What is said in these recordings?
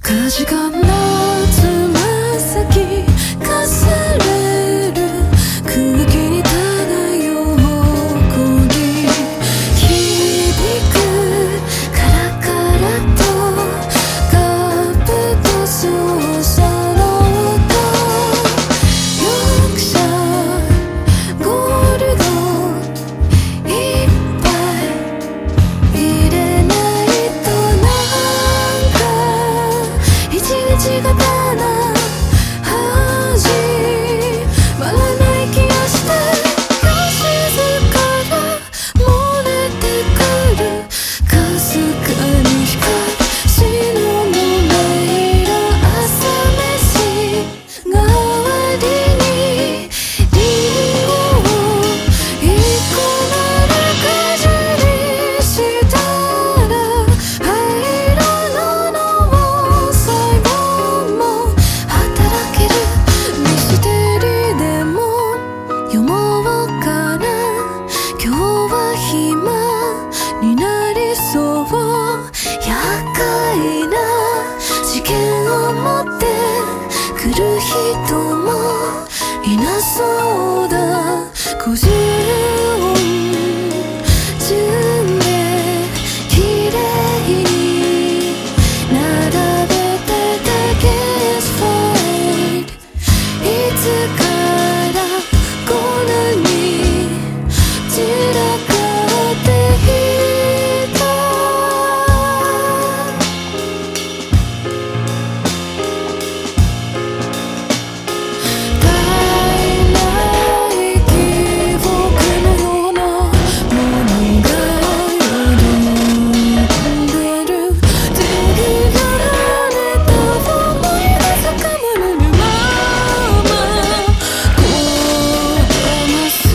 時間のつま先かすれる空気に漂う誇り響くカラカラとカップと操作の音ヨークシャーゴールドいっぱい入れないとなんか一日がただ始まらない気がして静から漏れてくるかすかに光る白のメイラ朝飯代わりにリンゴを一個ならかじりしたら灰色の脳細胞も働けるミステリーでも読もうかな今日は暇になりそう厄介な事件を持ってくる人もいなそうだ50音順で綺麗に並べてたゲスファイルいつからこんなに散らかっていた絶えない記憶のようなものが呼んでる手にやられた思い出すかまれぬままこだます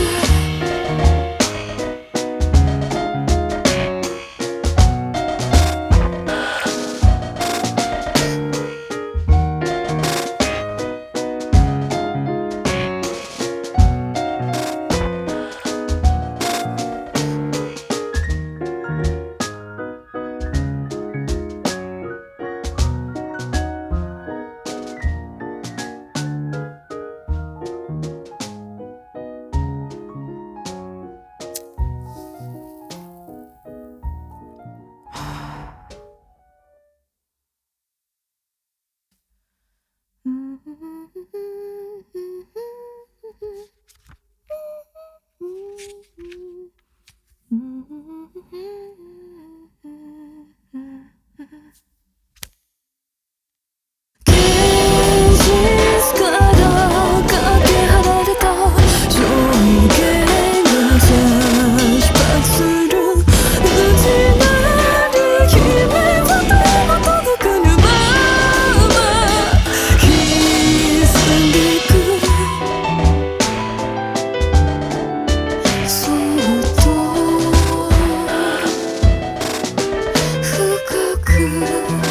現実からかけ離れた衝撃が差し迫する内なる夢はどう届かぬまま刻んでいくそっと深く